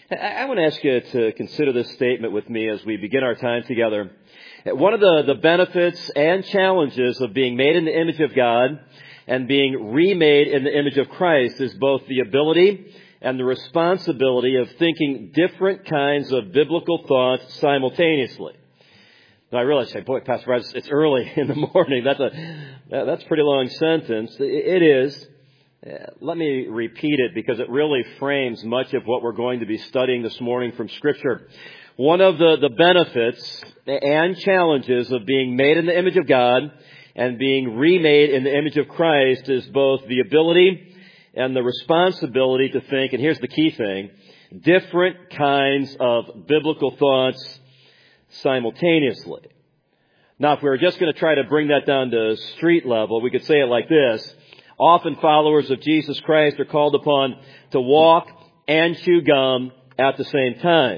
I want to ask you to consider this statement with me as we begin our time together. One of the benefits and challenges of being made in the image of God and being remade in the image of Christ is both the ability and the responsibility of thinking different kinds of biblical thoughts simultaneously. Now I realize, boy, Pastor Brad, it's early in the morning. That's a pretty long sentence. It is. Let me repeat it because it really frames much of what we're going to be studying this morning from Scripture. One of the benefits and challenges of being made in the image of God and being remade in the image of Christ is both the ability and the responsibility to think, and here's the key thing, different kinds of biblical thoughts simultaneously. Now, if we were just going to try to bring that down to street level, we could say it like this. Often followers of Jesus Christ are called upon to walk and chew gum at the same time.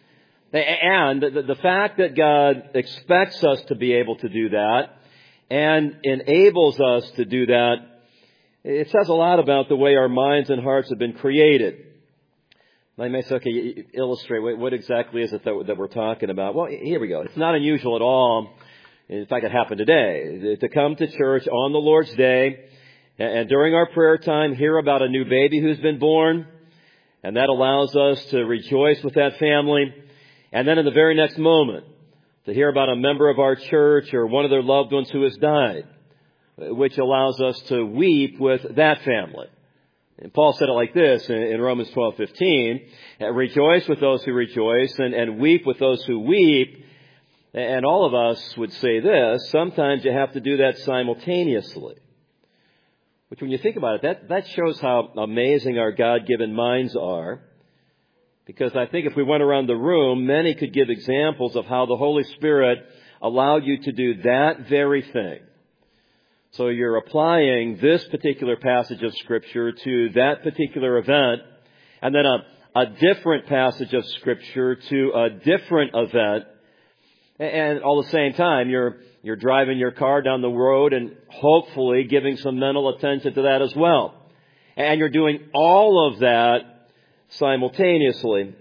And the fact that God expects us to be able to do that and enables us to do that, it says a lot about the way our minds and hearts have been created. Now you may say, okay, illustrate, what exactly is it that we're talking about? Well, here we go. It's not unusual at all. In fact, it happened today. To come to church on the Lord's Day and during our prayer time, hear about a new baby who's been born. And that allows us to rejoice with that family. And then in the very next moment, to hear about a member of our church or one of their loved ones who has died, which allows us to weep with that family. And Paul said it like this in Romans 12:15, rejoice with those who rejoice and weep with those who weep. And all of us would say this, sometimes you have to do that simultaneously. Which when you think about it, that shows how amazing our God-given minds are. Because I think if we went around the room, many could give examples of how the Holy Spirit allowed you to do that very thing. So you're applying this particular passage of Scripture to that particular event, and then a different passage of Scripture to a different event, and all the same time you're driving your car down the road and hopefully giving some mental attention to that as well. And you're doing all of that simultaneously.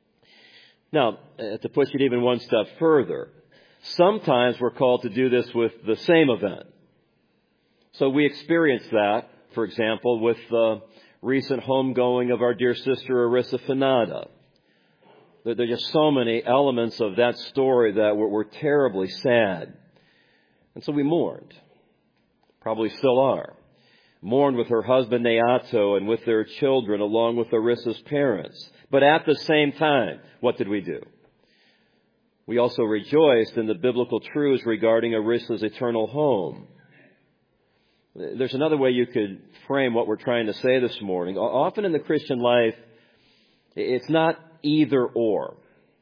Now, to push it even one step further, sometimes we're called to do this with the same event. So we experienced that, for example, with the recent homegoing of our dear sister Arissa Fanada. There are just so many elements of that story that were terribly sad. And so we mourned. Probably still are. Mourned with her husband Neato and with their children along with Arissa's parents. But at the same time, what did we do? We also rejoiced in the biblical truths regarding Arissa's eternal home. There's another way you could frame what we're trying to say this morning. Often in the Christian life, it's not either or.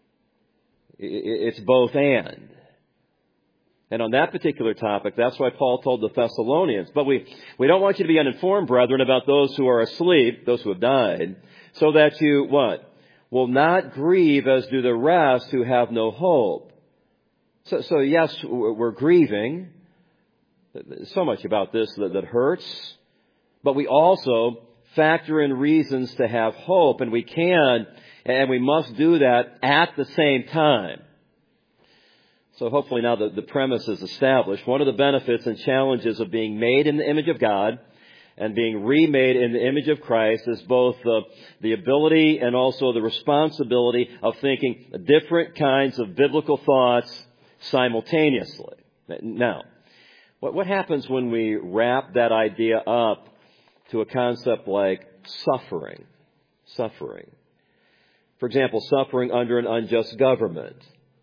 It's both and. And on that particular topic, that's why Paul told the Thessalonians, but we don't want you to be uninformed, brethren, about those who are asleep, those who have died, so that you, what? Will not grieve as do the rest who have no hope. So yes, we're grieving. There's so much about this that hurts. But we also factor in reasons to have hope, and we can, and we must do that at the same time. So hopefully now the premise is established. One of the benefits and challenges of being made in the image of God and being remade in the image of Christ is both the ability and also the responsibility of thinking different kinds of biblical thoughts simultaneously. Now, what happens when we wrap that idea up to a concept like suffering? Suffering. For example, suffering under an unjust government.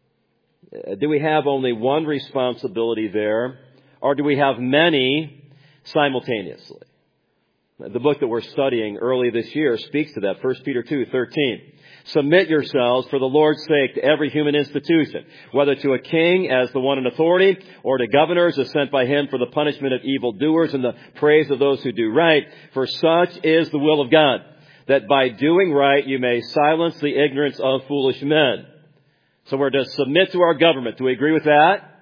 Do we have only one responsibility there, or do we have many simultaneously? The book that we're studying early this year speaks to that, 1 Peter 2:13. Submit yourselves for the Lord's sake to every human institution, whether to a king as the one in authority, or to governors as sent by him for the punishment of evildoers and the praise of those who do right. For such is the will of God, that by doing right you may silence the ignorance of foolish men. So we're to submit to our government. Do we agree with that?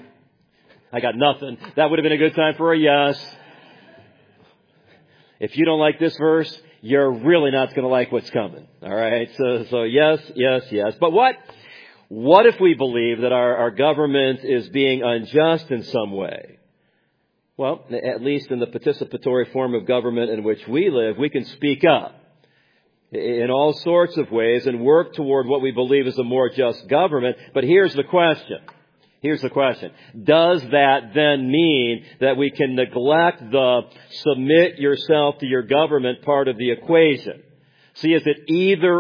I got nothing. That would have been a good time for a yes. If you don't like this verse, you're really not going to like what's coming. All right? So yes, yes, yes. But what if we believe that our government is being unjust in some way? Well, at least in the participatory form of government in which we live, we can speak up in all sorts of ways and work toward what we believe is a more just government. But here's the question. Does that then mean that we can neglect the submit yourself to your government part of the equation? See, is it either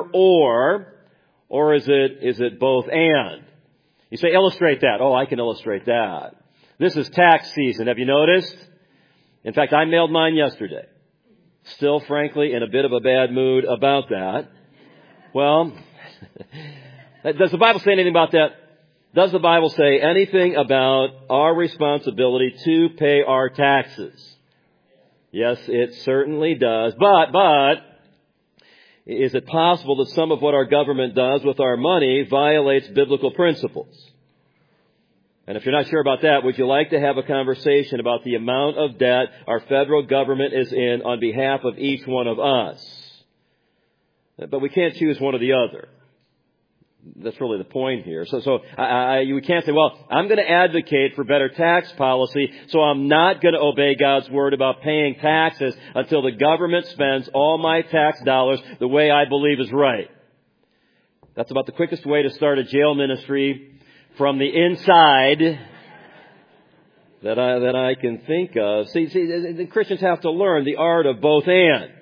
or is it both and? You say, illustrate that. Oh, I can illustrate that. This is tax season. Have you noticed? In fact, I mailed mine yesterday. Still, frankly, in a bit of a bad mood about that. Well, does the Bible say anything about that? Does the Bible say anything about our responsibility to pay our taxes? Yes, it certainly does. But, is it possible that some of what our government does with our money violates biblical principles? And if you're not sure about that, would you like to have a conversation about the amount of debt our federal government is in on behalf of each one of us? But we can't choose one or the other. That's really the point here. So we can't say, well, I'm going to advocate for better tax policy, so I'm not going to obey God's word about paying taxes until the government spends all my tax dollars the way I believe is right. That's about the quickest way to start a jail ministry from the inside that I can think of. See, the Christians have to learn the art of both and.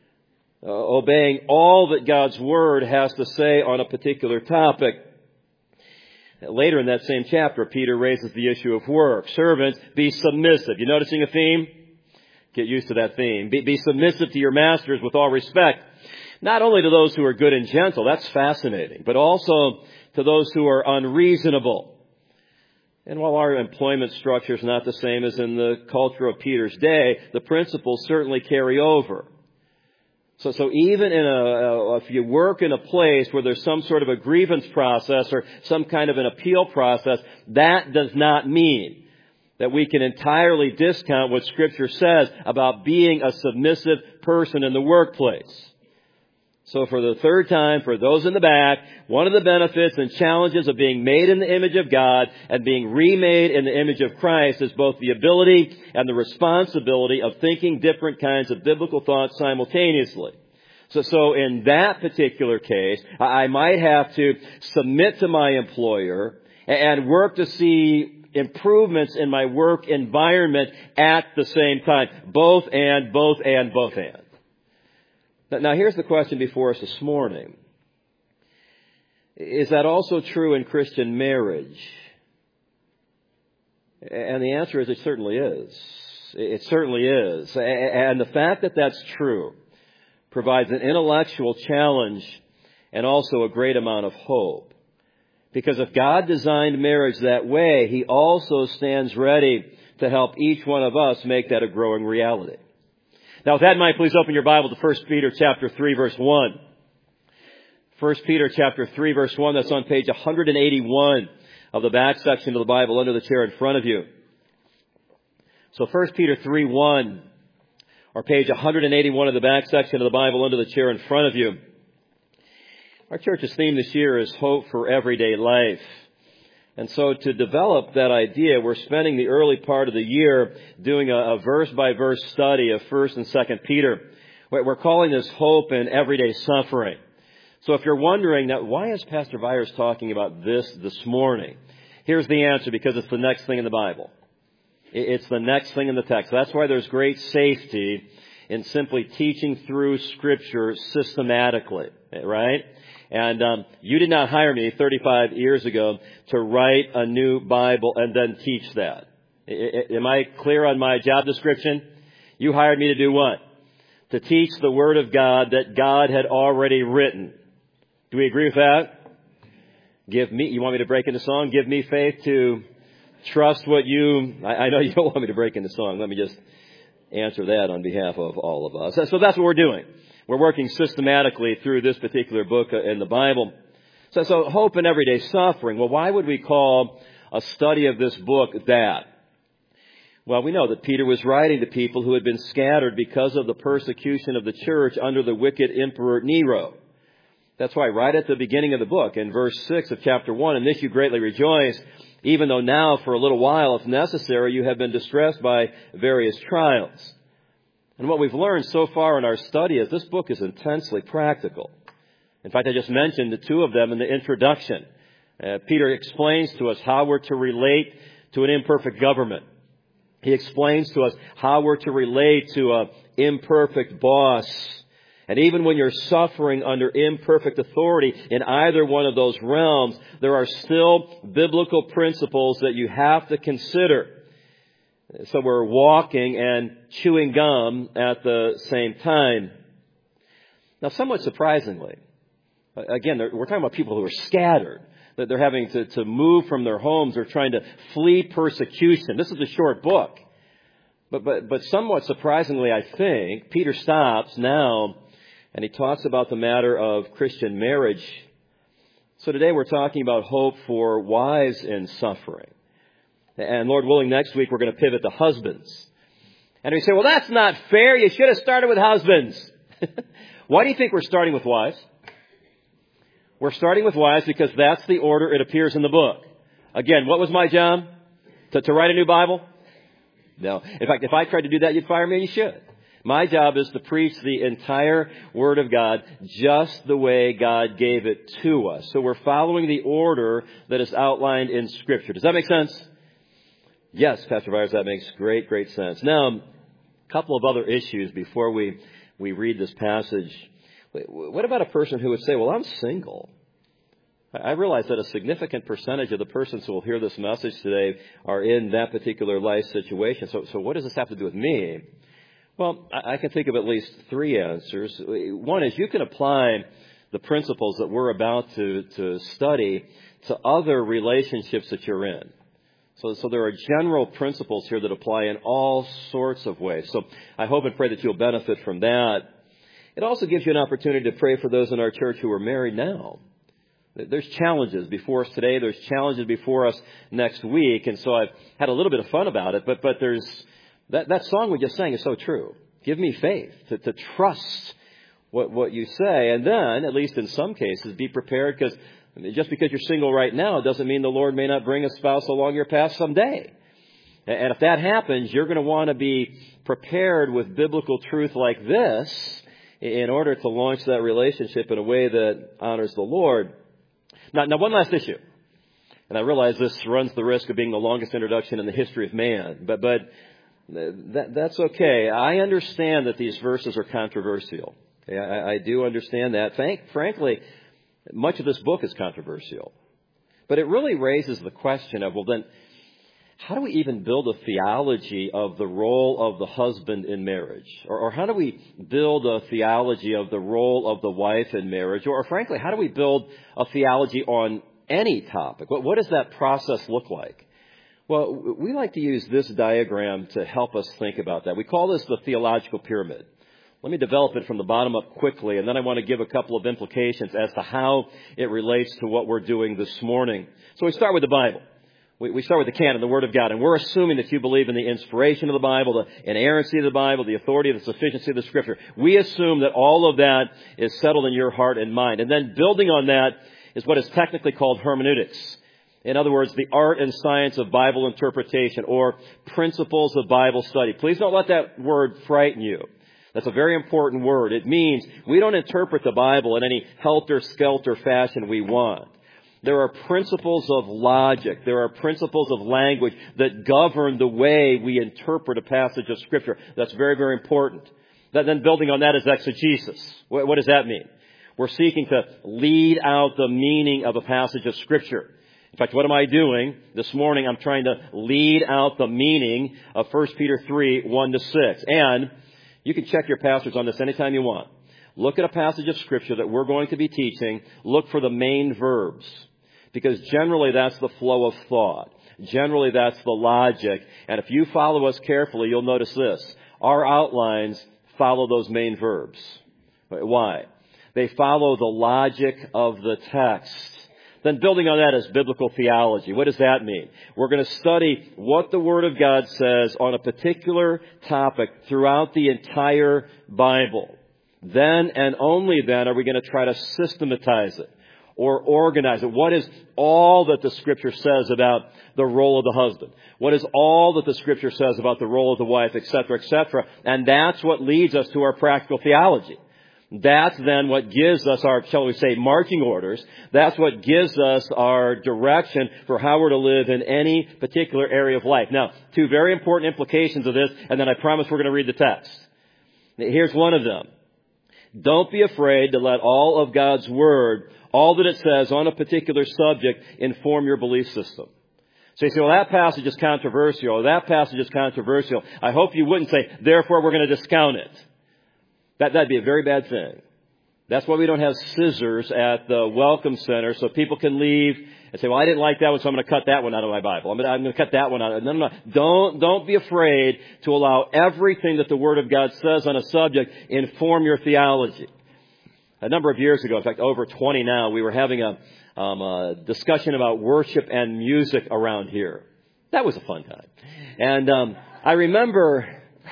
Obeying all that God's Word has to say on a particular topic. Later in that same chapter, Peter raises the issue of work. Servants, be submissive. You noticing a theme? Get used to that theme. Be submissive to your masters with all respect. Not only to those who are good and gentle, that's fascinating, but also to those who are unreasonable. And while our employment structure is not the same as in the culture of Peter's day, the principles certainly carry over. So even if you work in a place where there's some sort of a grievance process or some kind of an appeal process, that does not mean that we can entirely discount what Scripture says about being a submissive person in the workplace. So for the third time, for those in the back, one of the benefits and challenges of being made in the image of God and being remade in the image of Christ is both the ability and the responsibility of thinking different kinds of biblical thoughts simultaneously. So in that particular case, I might have to submit to my employer and work to see improvements in my work environment at the same time. Both and. Now, here's the question before us this morning. Is that also true in Christian marriage? And the answer is it certainly is. It certainly is. And the fact that that's true provides an intellectual challenge and also a great amount of hope. Because if God designed marriage that way, He also stands ready to help each one of us make that a growing reality. Now, with that in mind, please open your Bible to 1 Peter chapter 3, verse 1. 1 Peter chapter 3, verse 1, that's on page 181 of the back section of the Bible under the chair in front of you. So 1 Peter 3, 1, or page 181 of the back section of the Bible under the chair in front of you. Our church's theme this year is Hope for Everyday Life. And so to develop that idea, we're spending the early part of the year doing a verse-by-verse study of 1 and 2 Peter. We're calling this Hope in Everyday Suffering. So if you're wondering, now, why is Pastor Byers talking about this morning? Here's the answer, because it's the next thing in the Bible. It's the next thing in the text. That's why there's great safety in simply teaching through Scripture systematically, right? And you did not hire me 35 years ago to write a new Bible and then teach that. Am I clear on my job description? You hired me to do what? To teach the Word of God that God had already written. Do we agree with that? You want me to break into song? Give me faith to trust what I know you don't want me to break into song. Let me just answer that on behalf of all of us. So that's what we're doing. We're working systematically through this particular book in the Bible. So hope in everyday suffering. Well, why would we call a study of this book that? Well, we know that Peter was writing to people who had been scattered because of the persecution of the church under the wicked Emperor Nero. That's why right at the beginning of the book, in verse 6 of chapter 1, "In this you greatly rejoice, even though now for a little while, if necessary, you have been distressed by various trials." And what we've learned so far in our study is this book is intensely practical. In fact, I just mentioned the two of them in the introduction. Peter explains to us how we're to relate to an imperfect government. He explains to us how we're to relate to an imperfect boss. And even when you're suffering under imperfect authority in either one of those realms, there are still biblical principles that you have to consider. So we're walking and chewing gum at the same time. Now, somewhat surprisingly, again, we're talking about people who are scattered, that they're having to move from their homes. They're trying to flee persecution. This is a short book. But somewhat surprisingly, I think, Peter stops now and he talks about the matter of Christian marriage. So today we're talking about hope for wives in suffering. And Lord willing, next week we're going to pivot to husbands. And we say, well, that's not fair. You should have started with husbands. Why do you think we're starting with wives? We're starting with wives because that's the order it appears in the book. Again, what was my job? To write a new Bible? No. In fact, if I tried to do that, you'd fire me and you should. My job is to preach the entire Word of God just the way God gave it to us. So we're following the order that is outlined in Scripture. Does that make sense? Yes, Pastor Byers, that makes great sense. Now, a couple of other issues before we read this passage. What about a person who would say, well, I'm single? I realize that a significant percentage of the persons who will hear this message today are in that particular life situation. So what does this have to do with me? Well, I can think of at least three answers. One is you can apply the principles that we're about to study to other relationships that you're in. So there are general principles here that apply in all sorts of ways. So I hope and pray that you'll benefit from that. It also gives you an opportunity to pray for those in our church who are married now. There's challenges before us today. There's challenges before us next week. And so I've had a little bit of fun about it. But there's that song we just sang is so true. Give me faith to trust what you say. And then, at least in some cases, be prepared, because just because you're single right now doesn't mean the Lord may not bring a spouse along your path someday. And if that happens, you're going to want to be prepared with biblical truth like this in order to launch that relationship in a way that honors the Lord. Now, one last issue. And I realize this runs the risk of being the longest introduction in the history of man. But that's okay. I understand that these verses are controversial. Okay? I do understand that. Frankly, much of this book is controversial. But it really raises the question of, well, then, how do we even build a theology of the role of the husband in marriage? Or how do we build a theology of the role of the wife in marriage? Or frankly, how do we build a theology on any topic? What does that process look like? Well, we like to use this diagram to help us think about that. We call this the theological pyramid. Let me develop it from the bottom up quickly, and then I want to give a couple of implications as to how it relates to what we're doing this morning. So we start with the Bible. We start with the canon, the Word of God, and we're assuming that you believe in the inspiration of the Bible, the inerrancy of the Bible, the authority and the sufficiency of the Scripture. We assume that all of that is settled in your heart and mind. And then building on that is what is technically called hermeneutics. In other words, the art and science of Bible interpretation, or principles of Bible study. Please don't let that word frighten you. That's a very important word. It means we don't interpret the Bible in any helter-skelter fashion we want. There are principles of logic. There are principles of language that govern the way we interpret a passage of Scripture. That's very, very important. Then building on that is exegesis. What does that mean? We're seeking to lead out the meaning of a passage of Scripture. In fact, what am I doing? This morning I'm trying to lead out the meaning of 1 Peter 3, 1-6. And you can check your pastors on this anytime you want. Look at a passage of Scripture that we're going to be teaching. Look for the main verbs. Because generally that's the flow of thought. Generally that's the logic. And if you follow us carefully, you'll notice this. Our outlines follow those main verbs. Why? They follow the logic of the text. Then building on that is biblical theology. What does that mean? We're going to study what the Word of God says on a particular topic throughout the entire Bible. Then and only then are we going to try to systematize it or organize it. What is all that the Scripture says about the role of the husband? What is all that the Scripture says about the role of the wife, etc., etc.? And that's what leads us to our practical theology. That's then what gives us our, shall we say, marching orders. That's what gives us our direction for how we're to live in any particular area of life. Now, two very important implications of this, and then I promise we're going to read the text. Here's one of them. Don't be afraid to let all of God's Word, all that it says on a particular subject, inform your belief system. So you say, well, that passage is controversial, or that passage is controversial. I hope you wouldn't say, therefore we're going to discount it. That'd be a very bad thing. That's why we don't have scissors at the Welcome Center so people can leave and say, well, I didn't like that one, so I'm going to cut that one out of my Bible. I'm going to cut that one out. No. Don't be afraid to allow everything that the Word of God says on a subject inform your theology. A number of years ago, in fact, over 20 now, we were having a discussion about worship and music around here. That was a fun time. And I remember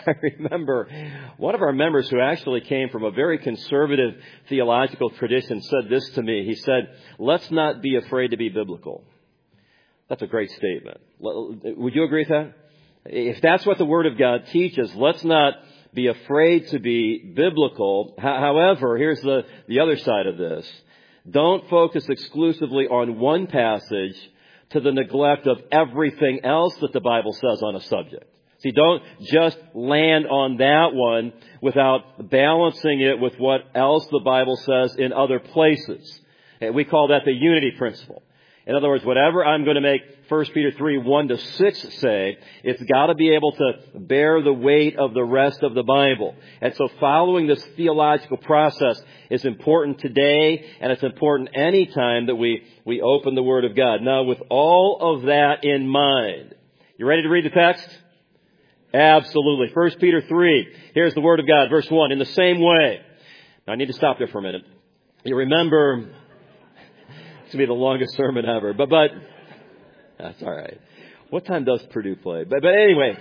one of our members who actually came from a very conservative theological tradition said this to me. He said, let's not be afraid to be biblical. That's a great statement. Would you agree with that? If that's what the Word of God teaches, let's not be afraid to be biblical. However, here's the other side of this. Don't focus exclusively on one passage to the neglect of everything else that the Bible says on a subject. See, don't just land on that one without balancing it with what else the Bible says in other places. And we call that the unity principle. In other words, whatever I'm going to make 1 Peter 3, 1-6 say, it's got to be able to bear the weight of the rest of the Bible. And so following this theological process is important today, and it's important any time that we open the Word of God. Now, with all of that in mind, you ready to read the text? Absolutely. 1 Peter 3. Here's the Word of God. Verse 1. In the same way. Now, I need to stop there for a minute. You remember, it's going to be the longest sermon ever. But that's all right. What time does Purdue play? But anyway.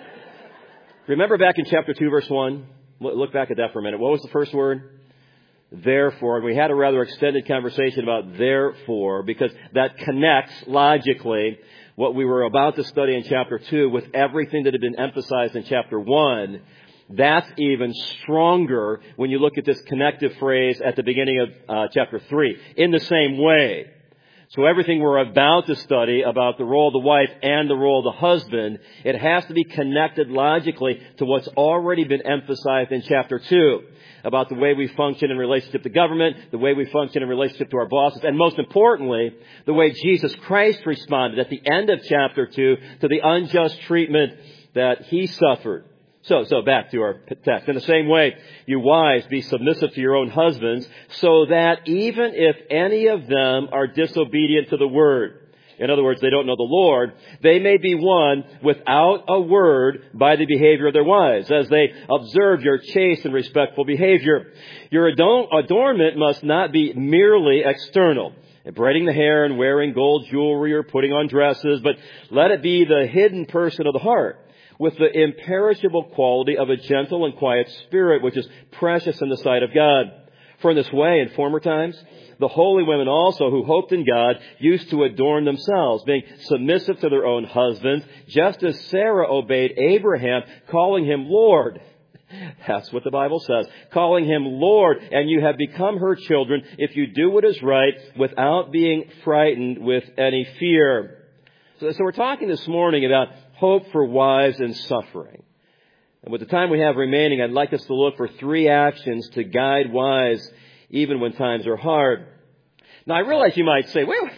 Remember back in chapter 2, verse 1? Look back at that for a minute. What was the first word? Therefore. And we had a rather extended conversation about therefore, because that connects logically what we were about to study in chapter 2 with everything that had been emphasized in chapter 1. That's even stronger when you look at this connective phrase at the beginning of chapter 3. In the same way. So everything we're about to study about the role of the wife and the role of the husband, it has to be connected logically to what's already been emphasized in chapter 2. About the way we function in relationship to government, the way we function in relationship to our bosses, and most importantly, the way Jesus Christ responded at the end of chapter 2 to the unjust treatment that He suffered. So back to our text. In the same way, you wives, be submissive to your own husbands, so that even if any of them are disobedient to the word, in other words, they don't know the Lord, they may be won without a word by the behavior of their wives, as they observe your chaste and respectful behavior. Your adornment must not be merely external, braiding the hair and wearing gold jewelry or putting on dresses, but let it be the hidden person of the heart, with the imperishable quality of a gentle and quiet spirit, which is precious in the sight of God. For in this way, in former times, the holy women also who hoped in God used to adorn themselves, being submissive to their own husbands, just as Sarah obeyed Abraham, calling him Lord. That's what the Bible says. Calling him Lord, and you have become her children if you do what is right without being frightened with any fear. So we're talking this morning about hope for wives in suffering. And with the time we have remaining, I'd like us to look for 3 actions to guide wives even when times are hard. Now, I realize you might say, wait,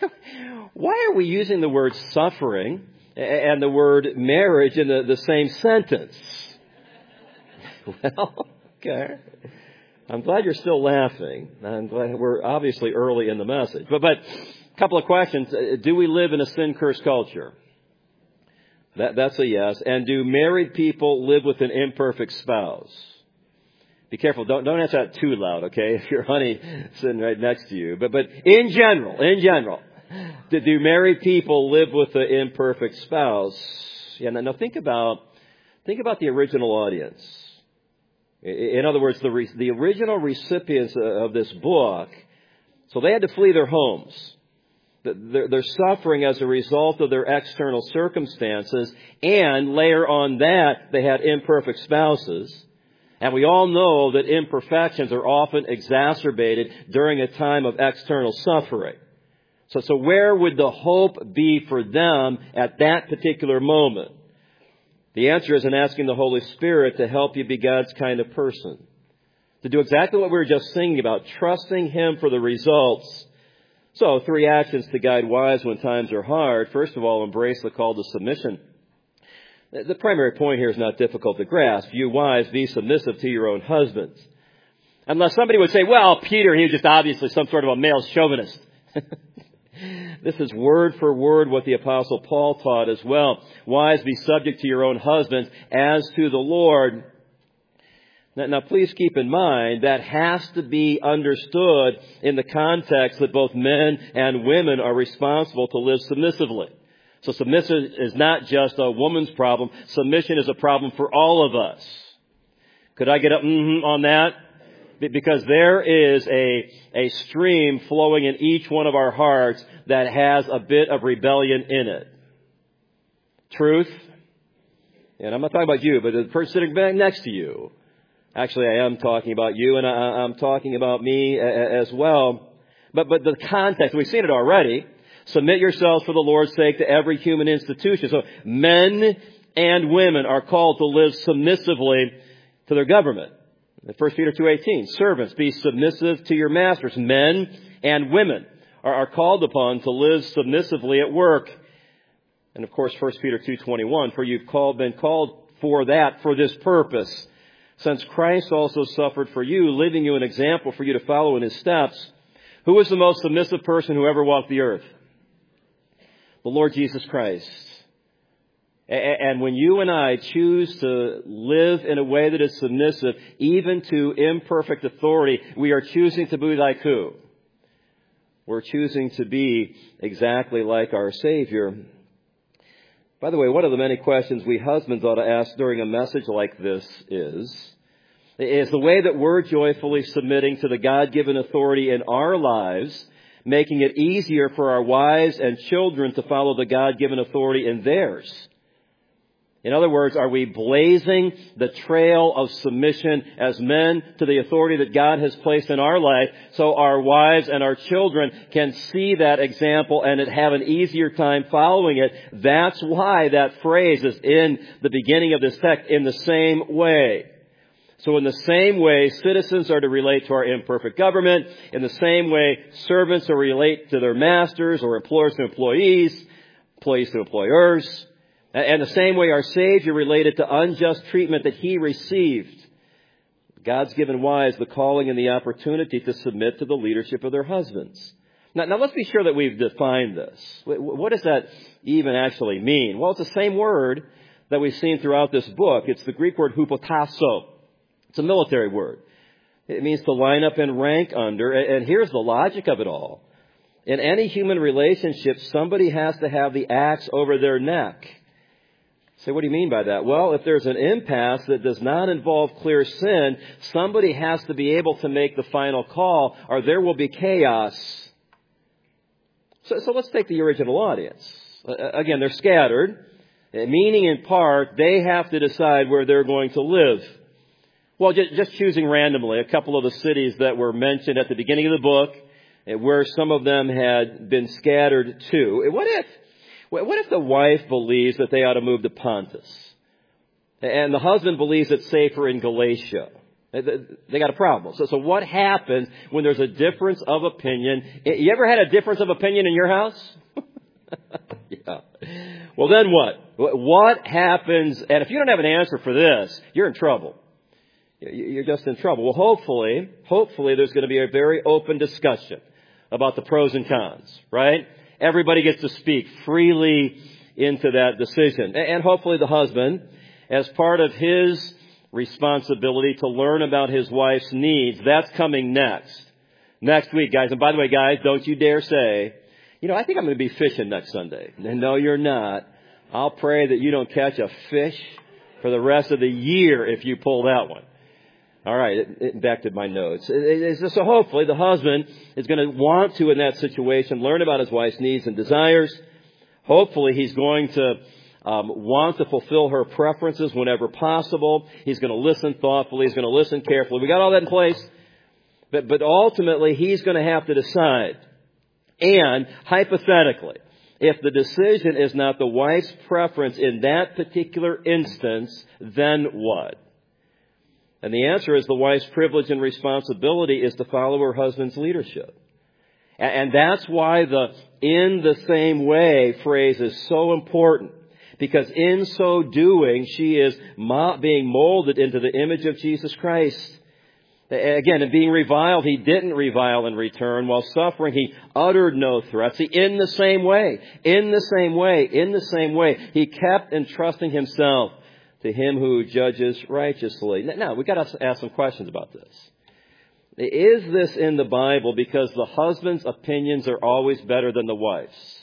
why are we using the word suffering and the word marriage in the same sentence? Well, okay. I'm glad you're still laughing. I'm glad we're obviously early in the message. But a couple of questions. Do we live in a sin-cursed culture? That's a yes. And do married people live with an imperfect spouse? Be careful. Don't answer that too loud, okay? If your honey sitting right next to you. But in general, Do married people live with an imperfect spouse? Yeah, now think about the original audience. In other words, the original recipients of this book, so they had to flee their homes. They're suffering as a result of their external circumstances, and layer on that, they had imperfect spouses. And we all know that imperfections are often exacerbated during a time of external suffering. So where would the hope be for them at that particular moment? The answer is in asking the Holy Spirit to help you be God's kind of person. To do exactly what we were just singing about, trusting Him for the results. So, 3 actions to guide wives when times are hard. First of all, embrace the call to submission. The primary point here is not difficult to grasp. You wives, be submissive to your own husbands. Unless somebody would say, well, Peter, he was just obviously some sort of a male chauvinist. This is word for word what the Apostle Paul taught as well. Wives, be subject to your own husbands as to the Lord. Now, please keep in mind that has to be understood in the context that both men and women are responsible to live submissively. So submission is not just a woman's problem. Submission is a problem for all of us. Could I get up on that? Because there is a stream flowing in each one of our hearts that has a bit of rebellion in it. Truth. And I'm not talking about you, but the person sitting back next to you. Actually, I am talking about you, and I'm talking about me as well. But the context, we've seen it already. Submit yourselves for the Lord's sake to every human institution. So men and women are called to live submissively to their government. 1 Peter 2:18, servants, be submissive to your masters. Men and women are called upon to live submissively at work. And of course, 1 Peter 2:21, for you've been called for this purpose. Since Christ also suffered for you, leaving you an example for you to follow in His steps. Who was the most submissive person who ever walked the earth? The Lord Jesus Christ. And when you and I choose to live in a way that is submissive, even to imperfect authority, we are choosing to be like who? We're choosing to be exactly like our Savior. By the way, one of the many questions we husbands ought to ask during a message like this is the way that we're joyfully submitting to the God-given authority in our lives, making it easier for our wives and children to follow the God-given authority in theirs. In other words, are we blazing the trail of submission as men to the authority that God has placed in our life so our wives and our children can see that example and have an easier time following it? That's why that phrase is in the beginning of this text, in the same way. So in the same way, citizens are to relate to our imperfect government. In the same way, servants are to relate to their masters, or employers to employees, employees to employers. And the same way our Savior related to unjust treatment that He received. God's given wives the calling and the opportunity to submit to the leadership of their husbands. Now let's be sure that we've defined this. What does that even actually mean? Well, it's the same word that we've seen throughout this book. It's the Greek word hupotasso. It's a military word. It means to line up and rank under. And here's the logic of it all. In any human relationship, somebody has to have the axe over their neck. So what do you mean by that? Well, if there's an impasse that does not involve clear sin, somebody has to be able to make the final call, or there will be chaos. So let's take the original audience. Again, they're scattered, meaning in part, they have to decide where they're going to live. Well, just choosing randomly a couple of the cities that were mentioned at the beginning of the book, where some of them had been scattered to. What if the wife believes that they ought to move to Pontus? And the husband believes it's safer in Galatia. They got a problem. So what happens when there's a difference of opinion? You ever had a difference of opinion in your house? Yeah. Well, then what? What happens? And if you don't have an answer for this, you're in trouble. You're just in trouble. Well, hopefully there's going to be a very open discussion about the pros and cons, right? Everybody gets to speak freely into that decision. And hopefully the husband, as part of his responsibility to learn about his wife's needs, that's coming next week, guys. And by the way, guys, don't you dare say I think I'm going to be fishing next Sunday. No, you're not. I'll pray that you don't catch a fish for the rest of the year if you pull that one. All right, it back to my notes. So hopefully the husband is going to want to, in that situation, learn about his wife's needs and desires. Hopefully he's going to want to fulfill her preferences whenever possible. He's going to listen thoughtfully. He's going to listen carefully. We got all that in place. But ultimately, he's going to have to decide. And hypothetically, if the decision is not the wife's preference in that particular instance, then what? And the answer is the wife's privilege and responsibility is to follow her husband's leadership. And that's why the "in the same way" phrase is so important. Because in so doing, she is being molded into the image of Jesus Christ. Again, in being reviled, he didn't revile in return. While suffering, he uttered no threats. In the same way, he kept entrusting himself to him who judges righteously. Now, we've got to ask some questions about this. Is this in the Bible because the husband's opinions are always better than the wife's?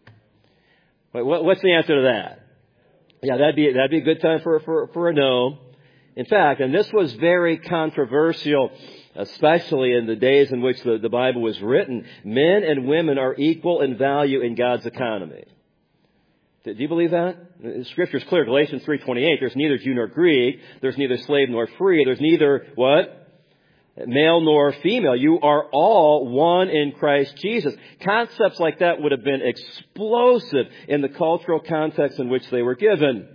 What's the answer to that? Yeah, that'd be a good time for a no. In fact, and this was very controversial, especially in the days in which the Bible was written, men and women are equal in value in God's economy. Do you believe that? Scripture is clear. Galatians 3:28, there's neither Jew nor Greek, there's neither slave nor free, there's neither, what? Male nor female. You are all one in Christ Jesus. Concepts like that would have been explosive in the cultural context in which they were given.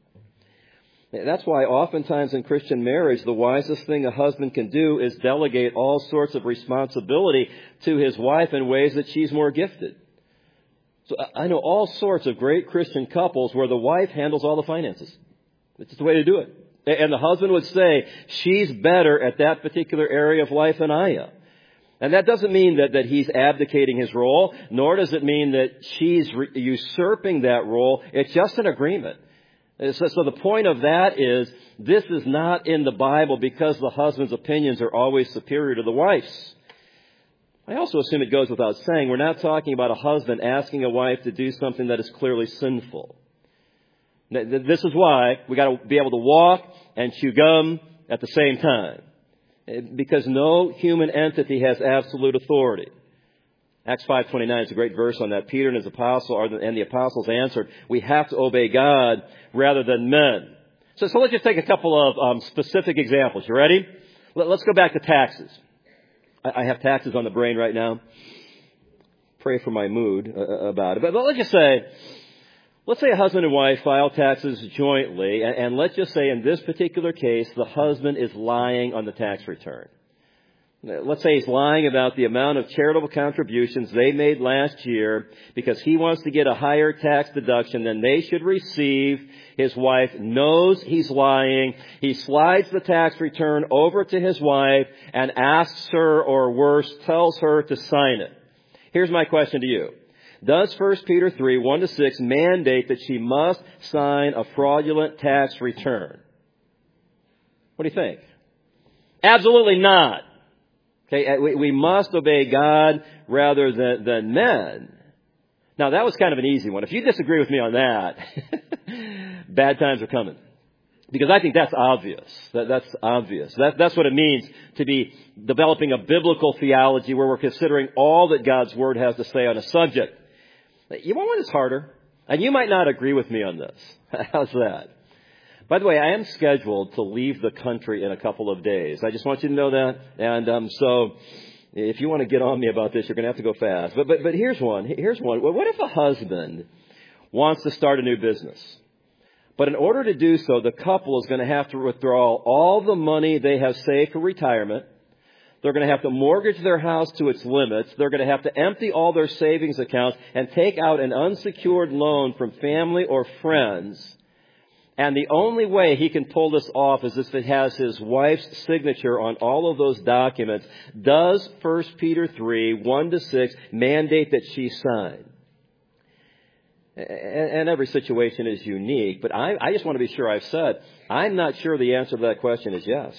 That's why oftentimes in Christian marriage, the wisest thing a husband can do is delegate all sorts of responsibility to his wife in ways that she's more gifted. So I know all sorts of great Christian couples where the wife handles all the finances. It's just the way to do it. And the husband would say, she's better at that particular area of life than I am. And that doesn't mean that he's abdicating his role, nor does it mean that she's usurping that role. It's just an agreement. So the point of that is, this is not in the Bible because the husband's opinions are always superior to the wife's. I also assume it goes without saying, we're not talking about a husband asking a wife to do something that is clearly sinful. This is why we got to be able to walk and chew gum at the same time. Because no human entity has absolute authority. Acts 5:29 is a great verse on that. Peter and the apostles answered, we have to obey God rather than men. So let's just take a couple of specific examples. You ready? Let's go back to taxes. I have taxes on the brain right now. Pray for my mood about it. But let's say a husband and wife file taxes jointly, and let's just say in this particular case, the husband is lying on the tax return. Let's say he's lying about the amount of charitable contributions they made last year because he wants to get a higher tax deduction than they should receive. His wife knows he's lying. He slides the tax return over to his wife and asks her, or worse, tells her to sign it. Here's my question to you. Does 1 Peter 3:1-6 mandate that she must sign a fraudulent tax return? What do you think? Absolutely not. Okay, we must obey God rather than men. Now, that was kind of an easy one. If you disagree with me on that, bad times are coming. Because I think that's obvious. That's obvious. That's what it means to be developing a biblical theology where we're considering all that God's Word has to say on a subject. You want one that's harder? And you might not agree with me on this. How's that? By the way, I am scheduled to leave the country in a couple of days. I just want you to know that. And so if you want to get on me about this, you're going to have to go fast. But here's one. What if a husband wants to start a new business? But in order to do so, the couple is going to have to withdraw all the money they have saved for retirement. They're going to have to mortgage their house to its limits. They're going to have to empty all their savings accounts and take out an unsecured loan from family or friends. And the only way he can pull this off is if it has his wife's signature on all of those documents. Does 1 Peter 3:1-6 mandate that she sign? And every situation is unique, but I just want to be sure I've said, I'm not sure the answer to that question is yes.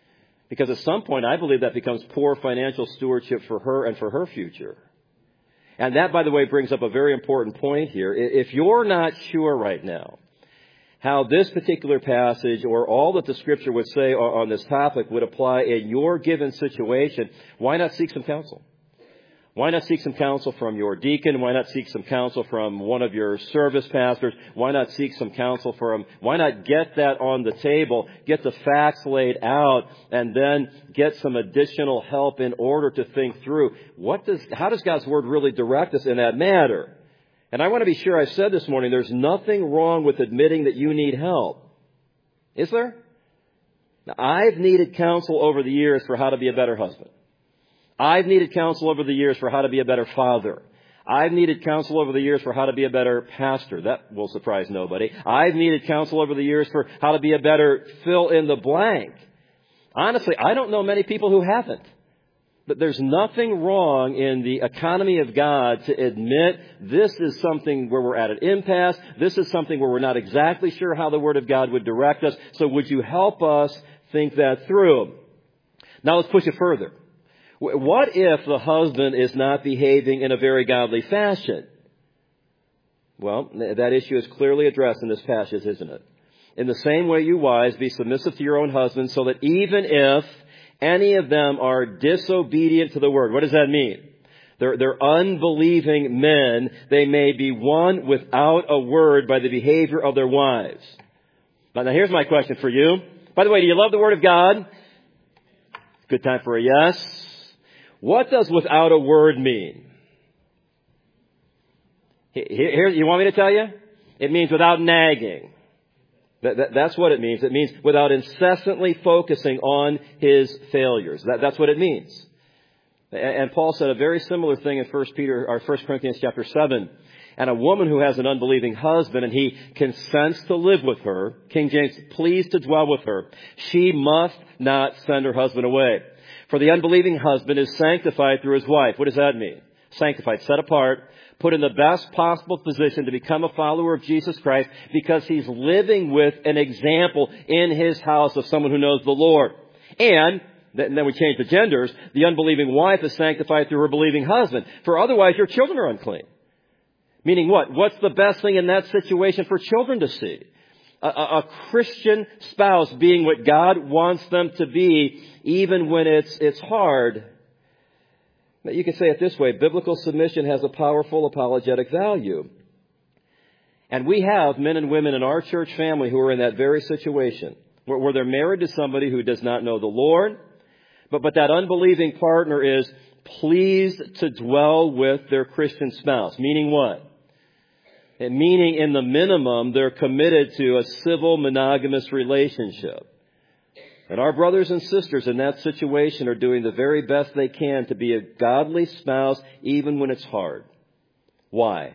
Because at some point, I believe that becomes poor financial stewardship for her and for her future. And that, by the way, brings up a very important point here. If you're not sure right now how this particular passage or all that the Scripture would say on this topic would apply in your given situation, why not seek some counsel? Why not seek some counsel from your deacon? Why not seek some counsel from one of your service pastors? Why not seek some counsel why not get that on the table, get the facts laid out, and then get some additional help in order to think through how does God's Word really direct us in that matter? And I want to be sure I said this morning, there's nothing wrong with admitting that you need help. Is there? Now, I've needed counsel over the years for how to be a better husband. I've needed counsel over the years for how to be a better father. I've needed counsel over the years for how to be a better pastor. That will surprise nobody. I've needed counsel over the years for how to be a better fill in the blank. Honestly, I don't know many people who haven't. But there's nothing wrong in the economy of God to admit this is something where we're at an impasse. This is something where we're not exactly sure how the Word of God would direct us. So would you help us think that through? Now let's push it further. What if the husband is not behaving in a very godly fashion? Well, that issue is clearly addressed in this passage, isn't it? In the same way, you wives, be submissive to your own husbands, so that even if any of them are disobedient to the word, what does that mean? They're unbelieving men. They may be won without a word by the behavior of their wives. Now here's my question for you. By the way, do you love the Word of God? Good time for a yes. What does without a word mean? Here, you want me to tell you? It means without nagging. That's what it means. It means without incessantly focusing on his failures. That's what it means. And Paul said a very similar thing in 1 Corinthians chapter 7. And a woman who has an unbelieving husband and he consents to live with her, King James, pleased to dwell with her, she must not send her husband away. For the unbelieving husband is sanctified through his wife. What does that mean? Sanctified, set apart, put in the best possible position to become a follower of Jesus Christ because he's living with an example in his house of someone who knows the Lord. And then we change the genders. The unbelieving wife is sanctified through her believing husband. For otherwise your children are unclean. Meaning what? What's the best thing in that situation for children to see? A Christian spouse being what God wants them to be, even when it's hard. You can say it this way. Biblical submission has a powerful apologetic value. And we have men and women in our church family who are in that very situation, where they're married to somebody who does not know the Lord, but that unbelieving partner is pleased to dwell with their Christian spouse. Meaning what? Meaning, in the minimum, they're committed to a civil monogamous relationship. And our brothers and sisters in that situation are doing the very best they can to be a godly spouse, even when it's hard. Why?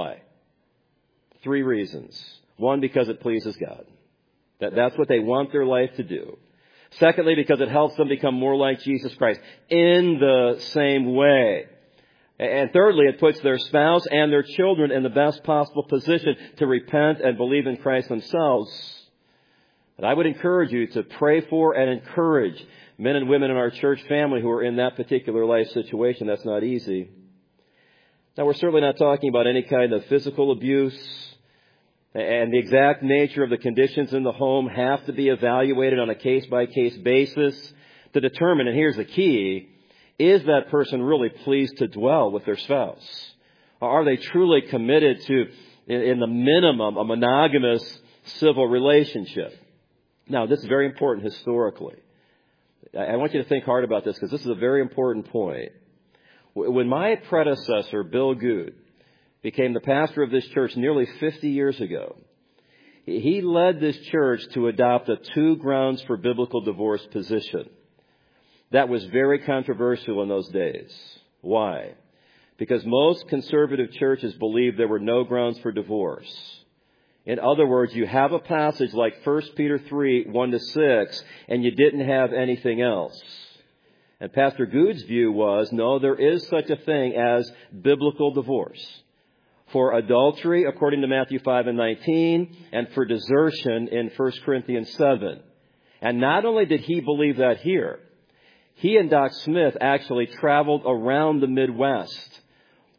3 reasons. 1, because it pleases God. That's what they want their life to do. Secondly, because it helps them become more like Jesus Christ in the same way. And thirdly, it puts their spouse and their children in the best possible position to repent and believe in Christ themselves. And I would encourage you to pray for and encourage men and women in our church family who are in that particular life situation. That's not easy. Now, we're certainly not talking about any kind of physical abuse. And the exact nature of the conditions in the home have to be evaluated on a case-by-case basis to determine, and here's the key, is that person really pleased to dwell with their spouse? Are they truly committed to, in the minimum, a monogamous civil relationship? Now, this is very important historically. I want you to think hard about this because this is a very important point. When my predecessor, Bill Good, became the pastor of this church nearly 50 years ago, he led this church to adopt a 2 grounds for biblical divorce position. That was very controversial in those days. Why? Because most conservative churches believed there were no grounds for divorce. In other words, you have a passage like 1 Peter 3, 1-6, and you didn't have anything else. And Pastor Good's view was, no, there is such a thing as biblical divorce. For adultery, according to Matthew 5 and 19, and for desertion in 1 Corinthians 7. And not only did he believe that here, he and Doc Smith actually traveled around the Midwest,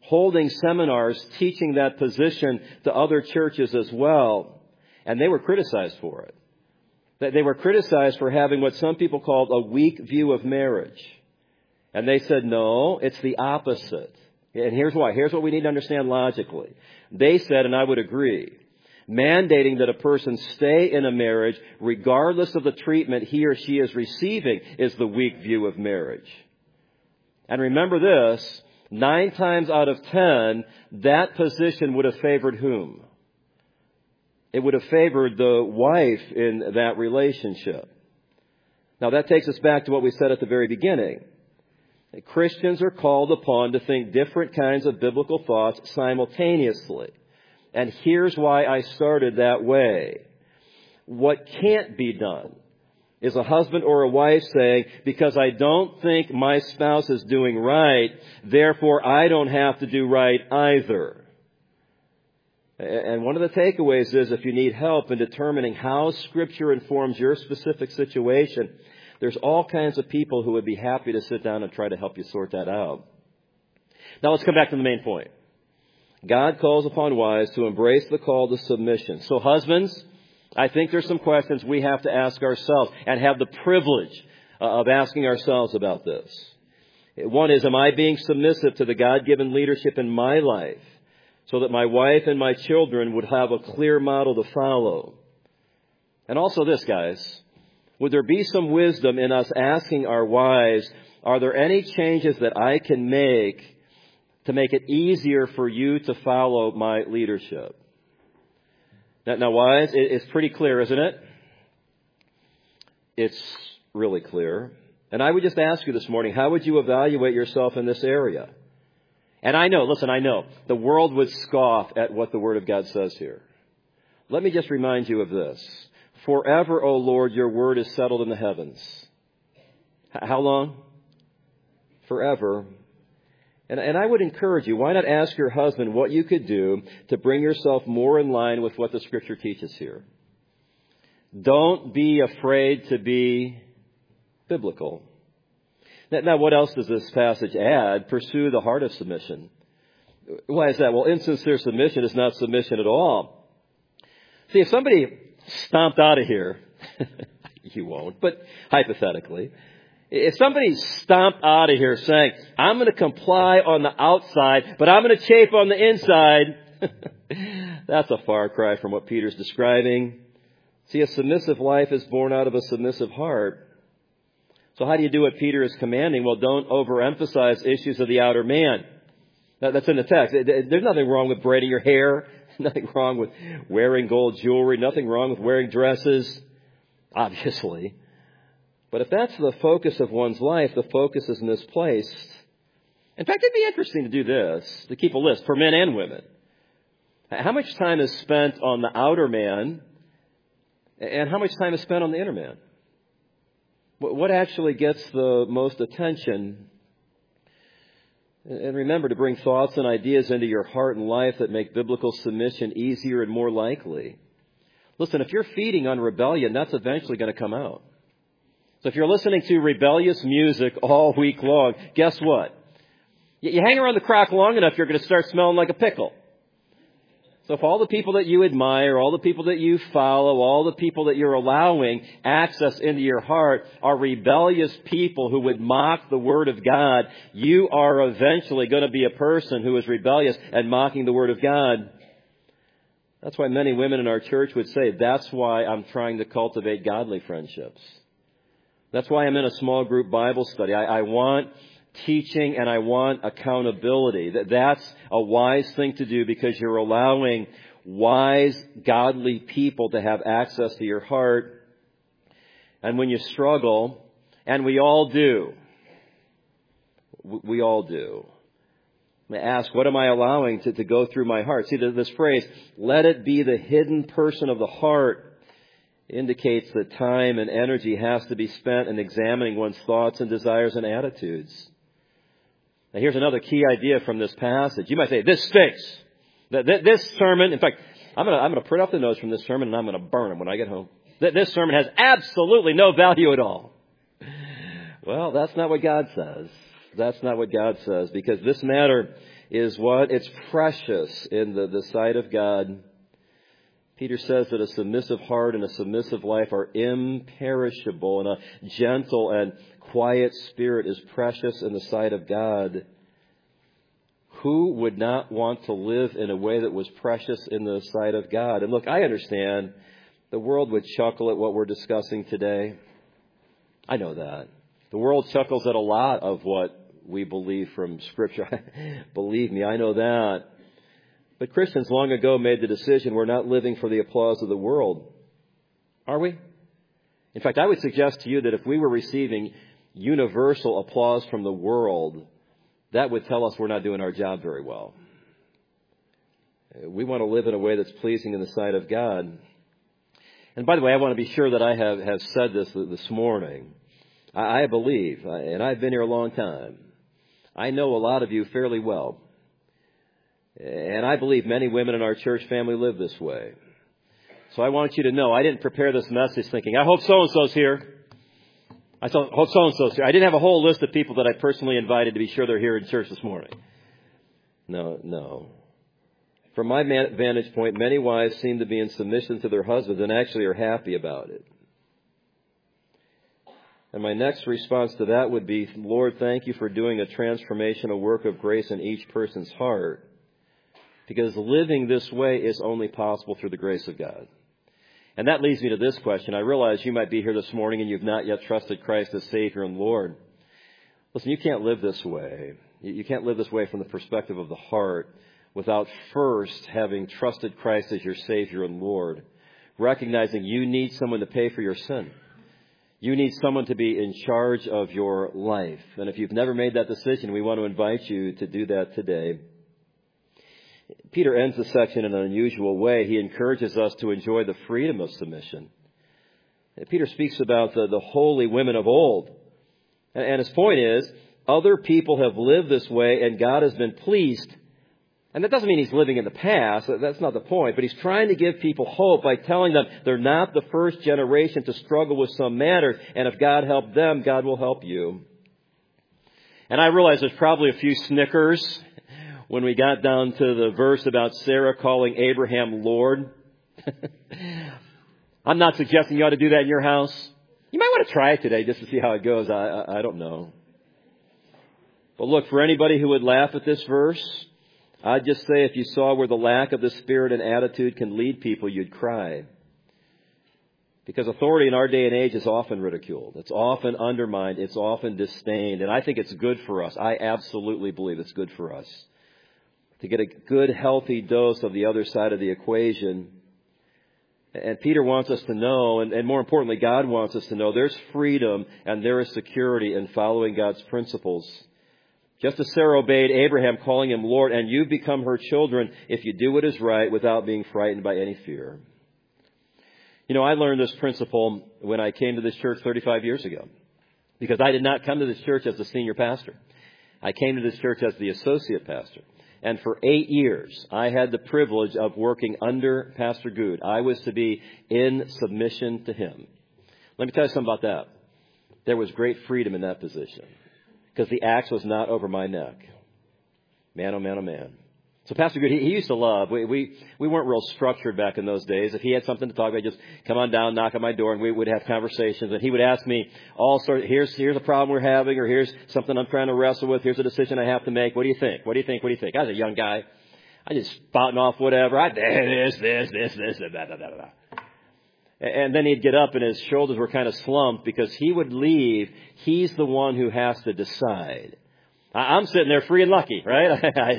holding seminars, teaching that position to other churches as well. And they were criticized for it. They were criticized for having what some people called a weak view of marriage. And they said, no, it's the opposite. And here's why. Here's what we need to understand logically. They said, and I would agree, mandating that a person stay in a marriage regardless of the treatment he or she is receiving is the weak view of marriage. And remember this, 9 times out of 10, that position would have favored whom? It would have favored the wife in that relationship. Now that takes us back to what we said at the very beginning. Christians are called upon to think different kinds of biblical thoughts simultaneously. And here's why I started that way. What can't be done is a husband or a wife saying, because I don't think my spouse is doing right, therefore I don't have to do right either. And one of the takeaways is if you need help in determining how Scripture informs your specific situation, there's all kinds of people who would be happy to sit down and try to help you sort that out. Now let's come back to the main point. God calls upon wives to embrace the call to submission. So husbands, I think there's some questions we have to ask ourselves and have the privilege of asking ourselves about this. One is, am I being submissive to the God-given leadership in my life so that my wife and my children would have a clear model to follow? And also this, guys, would there be some wisdom in us asking our wives, are there any changes that I can make to make it easier for you to follow my leadership? Now, wives, it's pretty clear, isn't it? It's really clear. And I would just ask you this morning, how would you evaluate yourself in this area? And I know, the world would scoff at what the Word of God says here. Let me just remind you of this. Forever, O Lord, your word is settled in the heavens. How long? Forever. And I would encourage you, why not ask your husband what you could do to bring yourself more in line with what the Scripture teaches here? Don't be afraid to be biblical. Now, what else does this passage add? Pursue the heart of submission. Why is that? Well, insincere submission is not submission at all. See, if somebody stomped out of here, you won't, but hypothetically, if somebody stomped out of here saying, I'm going to comply on the outside, but I'm going to chafe on the inside, that's a far cry from what Peter's describing. See, a submissive life is born out of a submissive heart. So how do you do what Peter is commanding? Well, don't overemphasize issues of the outer man. That's in the text. There's nothing wrong with braiding your hair. Nothing wrong with wearing gold jewelry. Nothing wrong with wearing dresses, obviously. But if that's the focus of one's life, the focus is misplaced. In fact, it'd be interesting to do this, to keep a list for men and women. How much time is spent on the outer man, and how much time is spent on the inner man? What actually gets the most attention? And remember to bring thoughts and ideas into your heart and life that make biblical submission easier and more likely. Listen, if you're feeding on rebellion, that's eventually going to come out. So if you're listening to rebellious music all week long, guess what? You hang around the crack long enough, you're going to start smelling like a pickle. So if all the people that you admire, all the people that you follow, all the people that you're allowing access into your heart are rebellious people who would mock the Word of God, you are eventually going to be a person who is rebellious and mocking the Word of God. That's why many women in our church would say, that's why I'm trying to cultivate godly friendships. That's why I'm in a small group Bible study. I want teaching and I want accountability. That's a wise thing to do because you're allowing wise, godly people to have access to your heart. And when you struggle, and we all do, I ask, what am I allowing to go through my heart? See, this phrase, let it be the hidden person of the heart, indicates that time and energy has to be spent in examining one's thoughts and desires and attitudes. Now, here's another key idea from this passage. You might say, this stinks. This sermon, in fact, I'm going to print off the notes from this sermon and I'm going to burn them when I get home. This sermon has absolutely no value at all. Well, that's not what God says. That's not what God says, because this matter is what? It's precious in the sight of God. Peter says that a submissive heart and a submissive life are imperishable, and a gentle and quiet spirit is precious in the sight of God. Who would not want to live in a way that was precious in the sight of God? And look, I understand the world would chuckle at what we're discussing today. I know that. The world chuckles at a lot of what we believe from Scripture. Believe me, I know that. But Christians long ago made the decision we're not living for the applause of the world. Are we? In fact, I would suggest to you that if we were receiving universal applause from the world, that would tell us we're not doing our job very well. We want to live in a way that's pleasing in the sight of God. And by the way, I want to be sure that I have said this morning. I believe, and I've been here a long time, I know a lot of you fairly well. And I believe many women in our church family live this way. So I want you to know, I didn't prepare this message thinking, I hope so-and-so's here. I hope so-and-so's here. I didn't have a whole list of people that I personally invited to be sure they're here in church this morning. No. From my vantage point, many wives seem to be in submission to their husbands and actually are happy about it. And my next response to that would be, Lord, thank you for doing a transformational work of grace in each person's heart. Because living this way is only possible through the grace of God. And that leads me to this question. I realize you might be here this morning and you've not yet trusted Christ as Savior and Lord. Listen, you can't live this way. You can't live this way from the perspective of the heart without first having trusted Christ as your Savior and Lord. Recognizing you need someone to pay for your sin. You need someone to be in charge of your life. And if you've never made that decision, we want to invite you to do that today. Peter ends the section in an unusual way. He encourages us to enjoy the freedom of submission. Peter speaks about the holy women of old. And his point is, other people have lived this way and God has been pleased. And that doesn't mean he's living in the past. That's not the point. But he's trying to give people hope by telling them they're not the first generation to struggle with some matter. And if God helped them, God will help you. And I realize there's probably a few snickers when we got down to the verse about Sarah calling Abraham Lord. I'm not suggesting you ought to do that in your house. You might want to try it today just to see how it goes. I don't know. But look, for anybody who would laugh at this verse, I'd just say if you saw where the lack of the spirit and attitude can lead people, you'd cry. Because authority in our day and age is often ridiculed. It's often undermined. It's often disdained. And I think it's good for us. I absolutely believe it's good for us to get a good, healthy dose of the other side of the equation. And Peter wants us to know, and more importantly, God wants us to know, there's freedom and there is security in following God's principles. Just as Sarah obeyed Abraham, calling him Lord, and you become her children if you do what is right without being frightened by any fear. You know, I learned this principle when I came to this church 35 years ago, because I did not come to this church as the senior pastor. I came to this church as the associate pastor. And for 8 years, I had the privilege of working under Pastor Good. I was to be in submission to him. Let me tell you something about that. There was great freedom in that position because the axe was not over my neck. Man, oh man, oh man. So Pastor Good, he used to love. We weren't real structured back in those days. If he had something to talk about, just come on down, knock on my door, and we would have conversations. And he would ask me all sorts. Here's a problem we're having, or here's something I'm trying to wrestle with. Here's a decision I have to make. What do you think? What do you think? What do you think? I was a young guy. I just spouting off whatever. This, blah, blah, blah, blah. And then he'd get up, and his shoulders were kind of slumped because he would leave. He's the one who has to decide. I'm sitting there free and lucky, right?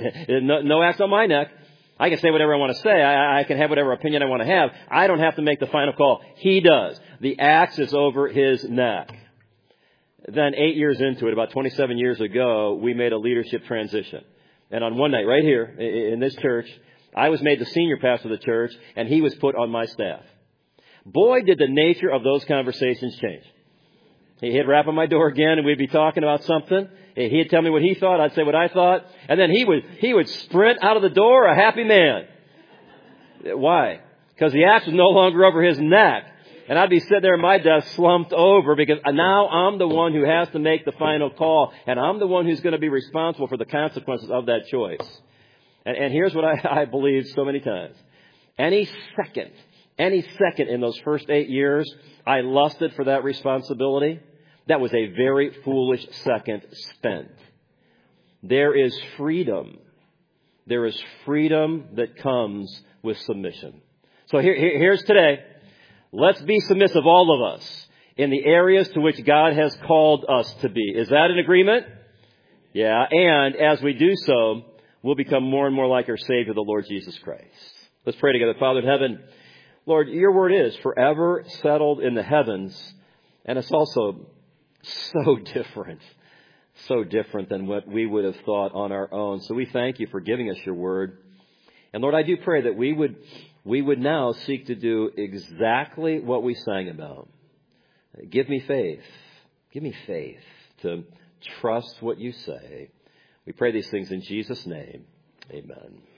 No axe on my neck. I can say whatever I want to say. I can have whatever opinion I want to have. I don't have to make the final call. He does. The axe is over his neck. Then 8 years into it, about 27 years ago, we made a leadership transition. And on one night, right here in this church, I was made the senior pastor of the church, and he was put on my staff. Boy, did the nature of those conversations change. He'd rap on my door again, and we'd be talking about something. He'd tell me what he thought. I'd say what I thought. And then he would sprint out of the door a happy man. Why? Because the axe was no longer over his neck. And I'd be sitting there at my desk slumped over because now I'm the one who has to make the final call. And I'm the one who's going to be responsible for the consequences of that choice. And here's what I believe so many times. Any second in those first 8 years, I lusted for that responsibility. That was a very foolish second spent. There is freedom. There is freedom that comes with submission. So here's today. Let's be submissive, all of us, in the areas to which God has called us to be. Is that an agreement? Yeah. And as we do so, we'll become more and more like our Savior, the Lord Jesus Christ. Let's pray together. Father in heaven, Lord, your word is forever settled in the heavens, and it's also so different than what we would have thought on our own. So we thank you for giving us your word. And Lord, I do pray that we would now seek to do exactly what we sang about. Give me faith. Give me faith to trust what you say. We pray these things in Jesus' name. Amen.